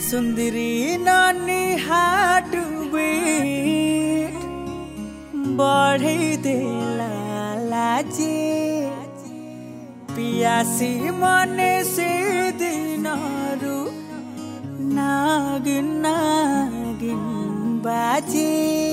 सुंदरी नानी हाट बीट बढ़े देला लाजे पियासी मने से दिनारू नागिन नागिन बाजे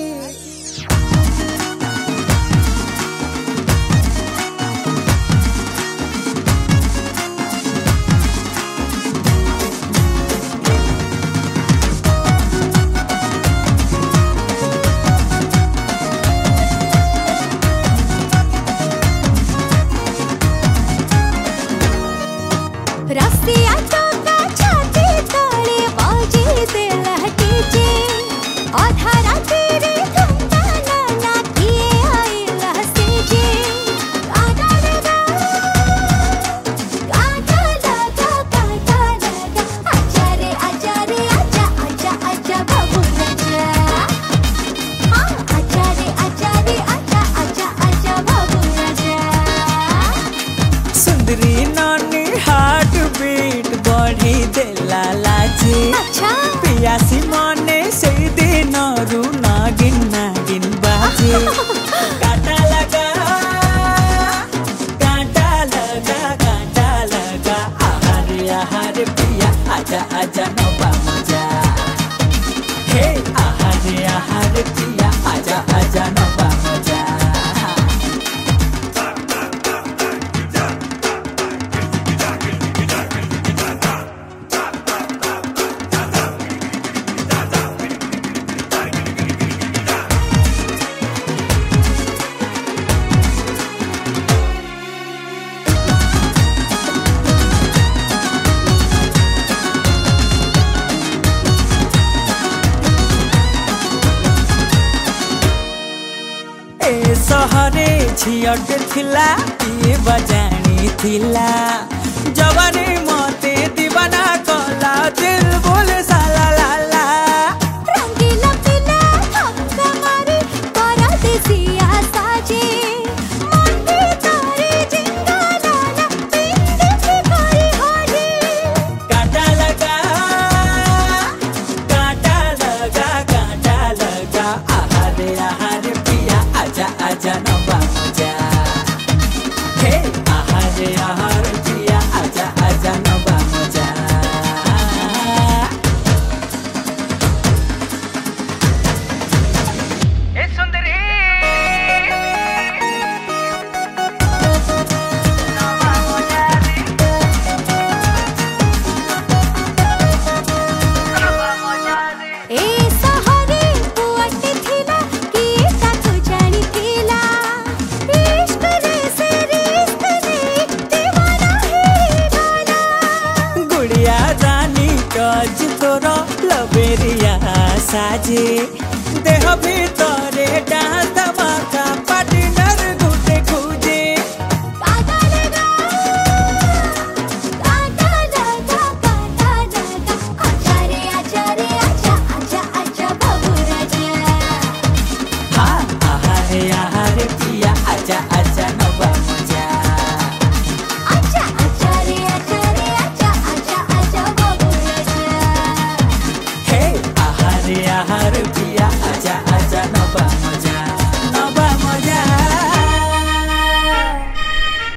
रस्तिया चौका छाती तोड़े बाजे देला टीजे आधा राती रे घंटा नाना किए आई लहसीजे काटा लगा आजा रे आजा बाबू राजा हाँ आजा बाबू राजा सुंदरी नानी हाट बीट बढ़ी देला लाजे अच्छा पियासी मने से दिनरू नागिन नागिन बाजे काटा लगा आहारे पिया आजा आजा नौबा मजा हे आहारे पिया आजा आजा नौबा मजा सहरे झियट थिला ये बजानी थिला जवानी मते दीवाना कला दिल बोले साला लाला रंगीला पीला थमका मारी करा देसिया साजे मोटे तारे जिंगा लाला पिंडी की कोई होड़ी काटा लगा आहारे पिया आजा आजा नौबा मजा हे आहारे पिया आजा आजा नौबा मजा ए सुंदरी नौबा मजा रे नौबा मजा रे ए सहरे पुअट थिला की ताको जानी थिला इश्क रे से रिश्क ने दीवाना ही गाना गुड़िया रानी कज तोर लबेरिया साजे देह भीतरे डांस धमाका पार्टनर गुटे खोजे काटा लगा आजा बाबू राजा हाँ आहारे पिया आजा आजा नौबा मजा आजा बाबू राजा हे आहारे पिया आजा